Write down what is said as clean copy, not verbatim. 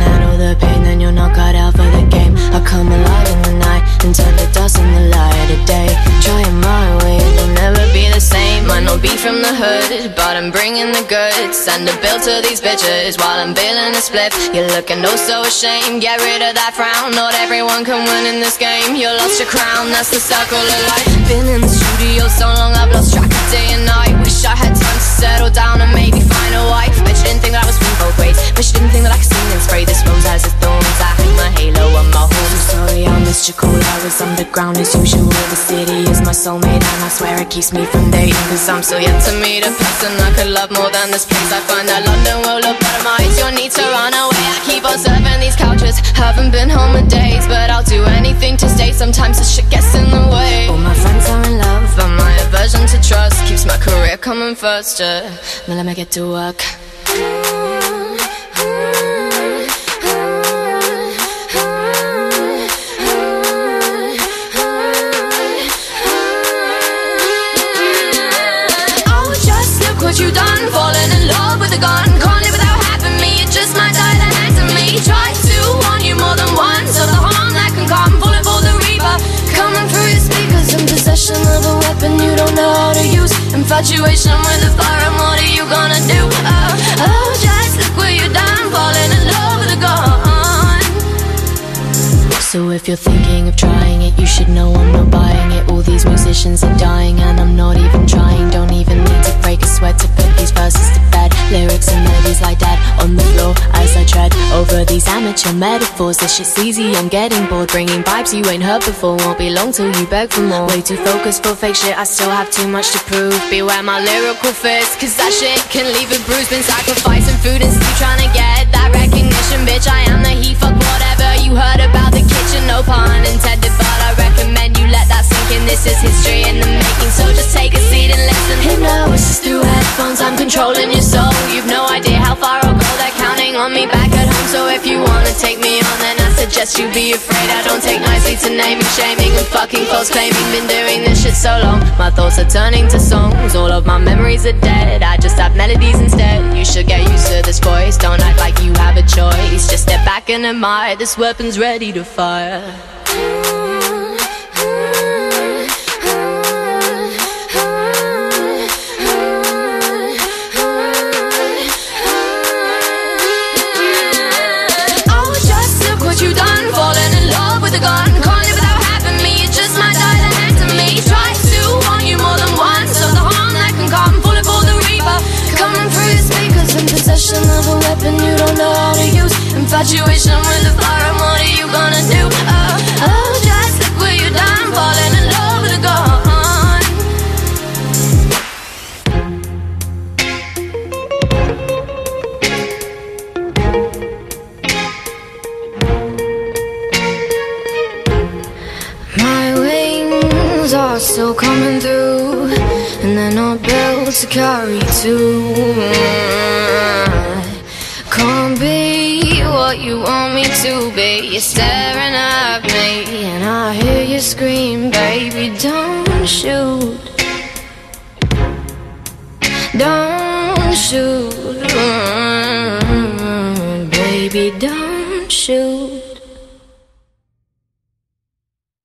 handle the pain, then you're not cut out for the game. I come alive in the night and turn to dust in the light of day. Trying my way, it'll never be the same. Might not be from the hood, but I'm bringing the goods. Send a bill to these bitches while I'm billing a split. You're looking oh so ashamed, get rid of that frown. Not everyone can win in this game. You lost your crown, that's the circle of life. Been in the studio so long I've lost track of day and night. Wish I had time to settle down and maybe find a wife. Bet you didn't think that I was from both ways. Bet you didn't think that I could sing and spray this rose as its thorns. I hang my halo on my home. Sorry I missed your call, I was underground as usual. The city is my soulmate and I swear it keeps me from dating. Cause I'm still yet to meet a person I could love more than this place. I find that London will lobotomize your need to run away. I keep on surfing these couches, haven't been home in days, but I'll do anything to stay. Sometimes the shit gets in the way. All my friends are in love, but my aversion to trust keeps my career coming first. Now let me get to work. What you done, falling in love with a gun. Can't live without having me, it just might die the hands of me. Try to warn you more than once of the harm that can come. Falling for the reaper, coming through your speakers. In possession of a weapon you don't know how to use. Infatuation with the fire, and what are you gonna do? Oh, just look what you done, falling in love with a gun. So if you're thinking of trying it, you should know I'm not buying it. All these musicians are dying and I'm not even trying. Don't even need to break a sweat to put these verses to bed. Lyrics and melodies like that on the floor as I tread over these amateur metaphors. This shit's easy, I'm getting bored. Bringing vibes you ain't heard before. Won't be long till you beg for more. Way too focused for fake shit, I still have too much to prove. Beware my lyrical fist, cause that shit can leave a bruise. Been sacrificing food and sleep trying to get that recognition. Bitch, I am the he, fuck whatever you heard about the kitchen. No pun intended, but I recommend you let that sink in. This is history in the making, so just take a seat and listen. Hypnosis through headphones, I'm controlling your soul. You've no idea how far I'll go, they're counting on me back at home. So if you wanna take me on, then I suggest you be afraid. I don't take nicely to naming, shaming and fucking false claiming. Been doing this shit so long, my thoughts are turning to songs. All of my memories are dead, I just have melodies instead. You should get used to this voice, don't act like you have a choice. Just step back and admire, this weapon's ready to fire. You done, falling in love with a gun. Can't live without having me, it just might die the hands of me. Try to warn you more than once of the harm that can come. Falling for the reaper, coming through your speakers. In possession of a weapon you don't know how to use. Infatuation with the fire, and what are you gonna do? Oh, just look what you done, falling in love with a gun. Are still coming through, and they're not built to carry two. Can't be what you want me to be. You're staring at me, and I hear you scream, baby, don't shoot. Don't shoot, baby, don't shoot.